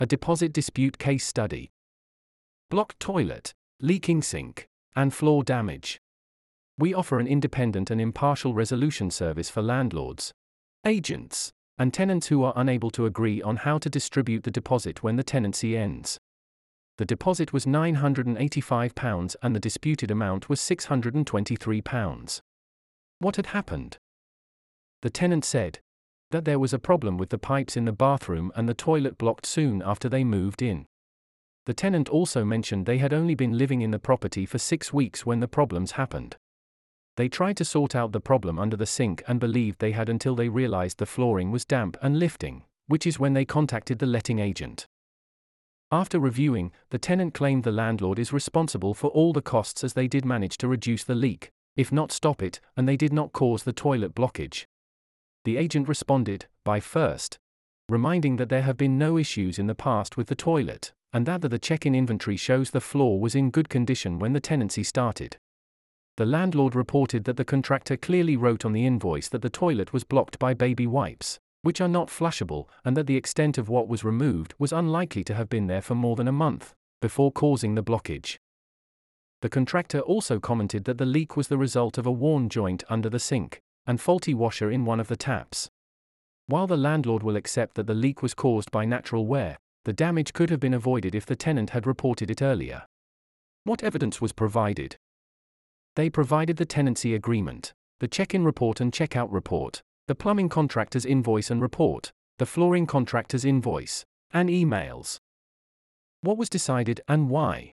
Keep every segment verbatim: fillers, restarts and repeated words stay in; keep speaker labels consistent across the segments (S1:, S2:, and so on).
S1: A deposit dispute case study. Blocked toilet, leaking sink, and floor damage. We offer an independent and impartial resolution service for landlords, agents, and tenants who are unable to agree on how to distribute the deposit when the tenancy ends. The deposit was nine hundred eighty-five pounds and the disputed amount was six hundred twenty-three pounds. What had happened? The tenant said that there was a problem with the pipes in the bathroom and the toilet blocked soon after they moved in. The tenant also mentioned they had only been living in the property for six weeks when the problems happened. They tried to sort out the problem under the sink and believed they had until they realized the flooring was damp and lifting, which is when they contacted the letting agent. After reviewing, the tenant claimed the landlord is responsible for all the costs as they did manage to reduce the leak, if not stop it, and they did not cause the toilet blockage. The agent responded by first reminding that there have been no issues in the past with the toilet, and that the check-in inventory shows the floor was in good condition when the tenancy started. The landlord reported that the contractor clearly wrote on the invoice that the toilet was blocked by baby wipes, which are not flushable, and that the extent of what was removed was unlikely to have been there for more than a month before causing the blockage. The contractor also commented that the leak was the result of a worn joint under the sink and faulty washer in one of the taps. While the landlord will accept that the leak was caused by natural wear, the damage could have been avoided if the tenant had reported it earlier. What evidence was provided? They provided the tenancy agreement, the check-in report and check-out report, the plumbing contractor's invoice and report, the flooring contractor's invoice, and emails. What was decided and why?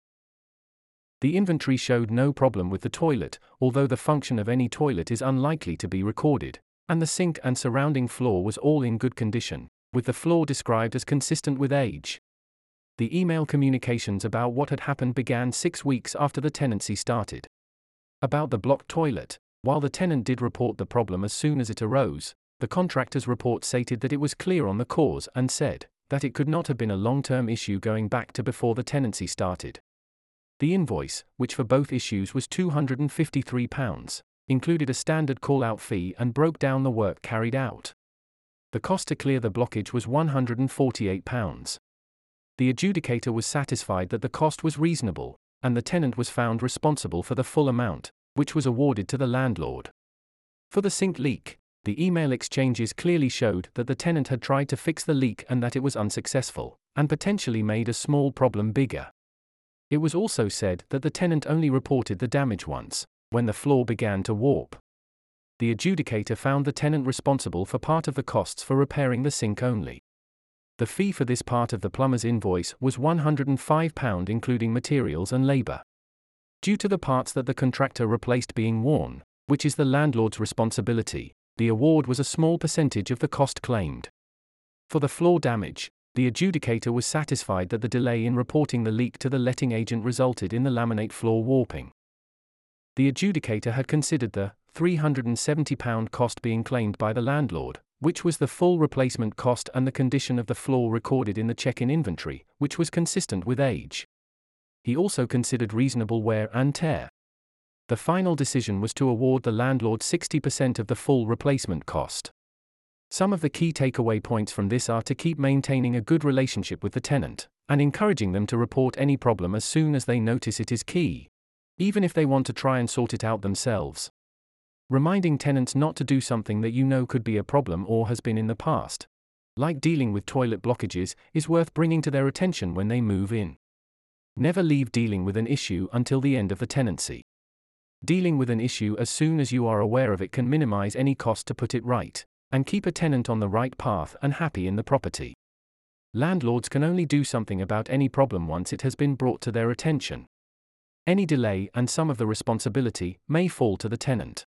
S1: The inventory showed no problem with the toilet, although the function of any toilet is unlikely to be recorded, and the sink and surrounding floor was all in good condition, with the floor described as consistent with age. The email communications about what had happened began six weeks after the tenancy started. About the blocked toilet, while the tenant did report the problem as soon as it arose, the contractor's report stated that it was clear on the cause and said that it could not have been a long-term issue going back to before the tenancy started. The invoice, which for both issues was two hundred fifty-three pounds, included a standard call-out fee and broke down the work carried out. The cost to clear the blockage was one hundred forty-eight pounds. The adjudicator was satisfied that the cost was reasonable, and the tenant was found responsible for the full amount, which was awarded to the landlord. For the sink leak, the email exchanges clearly showed that the tenant had tried to fix the leak and that it was unsuccessful, and potentially made a small problem bigger. It was also said that the tenant only reported the damage once, when the floor began to warp. The adjudicator found the tenant responsible for part of the costs for repairing the sink only. The fee for this part of the plumber's invoice was one hundred five pounds including materials and labor. Due to the parts that the contractor replaced being worn, which is the landlord's responsibility, the award was a small percentage of the cost claimed. For the floor damage, the adjudicator was satisfied that the delay in reporting the leak to the letting agent resulted in the laminate floor warping. The adjudicator had considered the three hundred seventy pounds cost being claimed by the landlord, which was the full replacement cost and the condition of the floor recorded in the check-in inventory, which was consistent with age. He also considered reasonable wear and tear. The final decision was to award the landlord sixty percent of the full replacement cost. Some of the key takeaway points from this are to keep maintaining a good relationship with the tenant, and encouraging them to report any problem as soon as they notice it is key, even if they want to try and sort it out themselves. Reminding tenants not to do something that you know could be a problem or has been in the past, like dealing with toilet blockages, is worth bringing to their attention when they move in. Never leave dealing with an issue until the end of the tenancy. Dealing with an issue as soon as you are aware of it can minimize any cost to put it right, and keep a tenant on the right path and happy in the property. Landlords can only do something about any problem once it has been brought to their attention. Any delay and some of the responsibility may fall to the tenant.